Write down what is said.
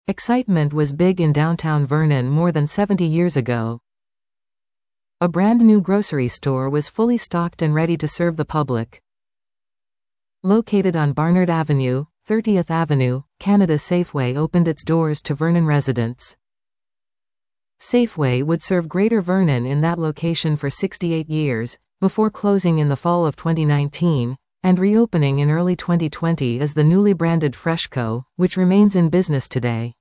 Excitement was big in downtown Vernon more than 70 years ago. A brand new grocery store was fully stocked and ready to serve the public. Located on Barnard Avenue, 30th Avenue, Canada Safeway opened its doors to Vernon residents. Safeway would serve Greater Vernon in that location for 68 years, before closing in the fall of 2019, and reopening in early 2020 as the newly branded Freshco, which remains in business today.